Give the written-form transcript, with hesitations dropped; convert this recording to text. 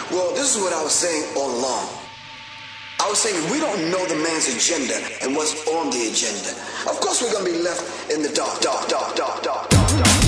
Well, this is what I was saying all along. I was saying we don't know the man's agenda and what's on the agenda. Of course we're going to be left in the dark.